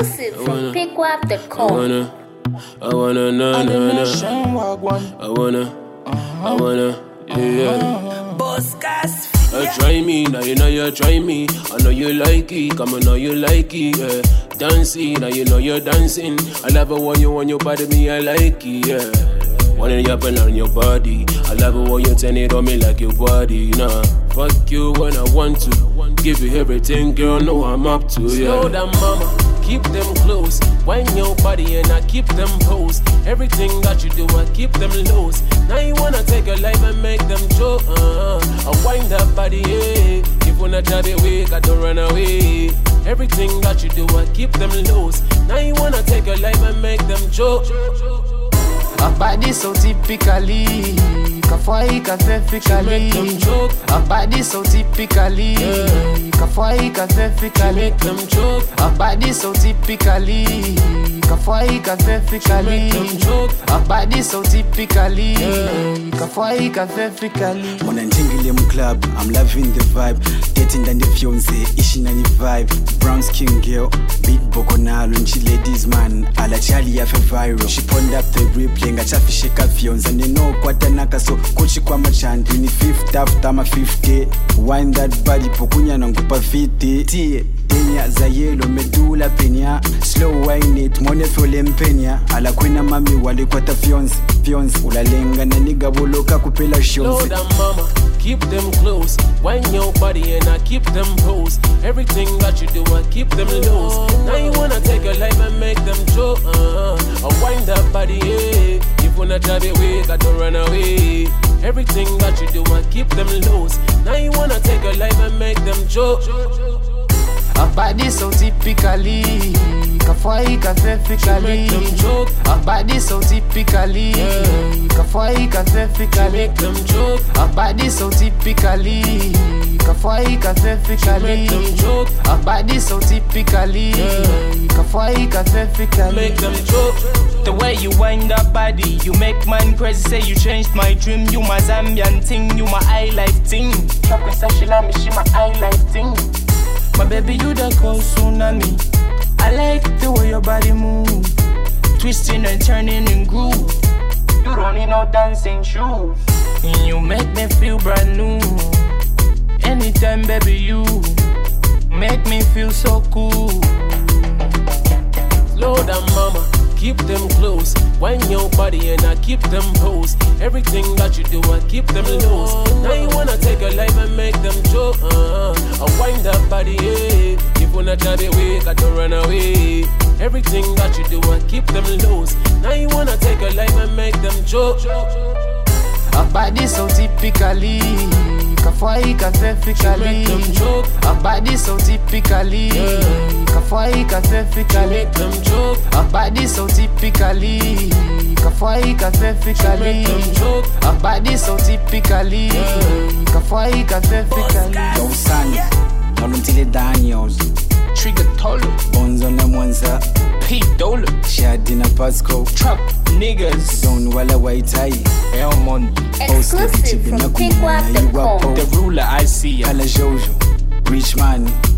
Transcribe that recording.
Exclusive from PickWap.com. I wanna, yeah. Boss gas. Try me, now you know you try me. I know you like it, come on, know you like it, yeah. Dancing, now you know you're dancing. I love it when you want your body, me, I like it, yeah. Wanna up and on your body. I love it when you turn it on me like your body, nah. Fuck you when I want to. Give you everything, girl, know I'm up to, yeah. Slow down, mama, keep them close. Wind your body and I keep them pose. Everything that you do, I keep them lows. Now you wanna take a life and make them joke, I wind that body, yeah. If you wanna try to wake, I don't run away. Everything that you do, I keep them lows. Now you wanna take a life and make them joke. A body so typically, kafai perfectly. A body so typically, kafai perfectly. Make them joke. A body so typically, kafai perfectly. A body so typically, kafai perfectly. When I'm jingling club, I'm loving the vibe. Getting down the fiance, ishing on the vibe. Brown skin girl, big boconal, and she ladies man. Ala Charlie have a viral. She pulled up the replay, got chaffy shake up fions, and you know what anaka so coach kwa machan. 25th after my 50. Wind that body, pokunya nangupa fiti. Tie. Penya za yellow medula penya. Slow wine it, mone fole mpenya. Ala kwena mami wale kwata fions. Ulalenga na niga woloka kupela shons. Slow down mama, keep them close. Wind your body and I keep them pose. Everything that you do, I keep them loose. Now you wanna take a life and make them joke, I wind that body, yeah. If you wanna try to wake, I don't run away. Everything that you do, I keep them loose. Now you wanna take a life and make them joke. A body so typically, kafai perfectly. A body so typically, kafai perfectly. Make them joke. A body so typically, kafai perfectly. A body so typically, kafai perfectly. Make them joke. The way you wind that body, you make man crazy. Say you changed my dream. You my Zambian thing, you my high life thing. Chocolate sashila me, she my high life thing. My baby, you the cold tsunami. I like the way your body move, twisting and turning in groove. You don't need no dancing shoes. You make me feel brand new. Anytime, baby, you make me feel so cool. Slow down, mama, keep them close. Wind your body and I keep them pose. Everything that you do, I keep them loose. Now you wanna take a life and make them joke, I wind that body, yeah. If you wanna try to wake, I don't run away. Everything that you do, I keep them loose. Now you wanna take a life and make them joke. A body so typically, kafai perfectly. A body so typically, kafai perfectly. Make them joke. A body so typically, kafai perfectly. A body so typically, kafai perfectly. Yo son, Noluntile Daniels. Trigger Tolo, Bonzo na Mwanza, P Dola, Shadina Pasco, Trap Niggas, Zone Wala Waitai, Elmond, Exclusive from PickWap.com. The ruler I see ya. Kala Jojo, Rich Man.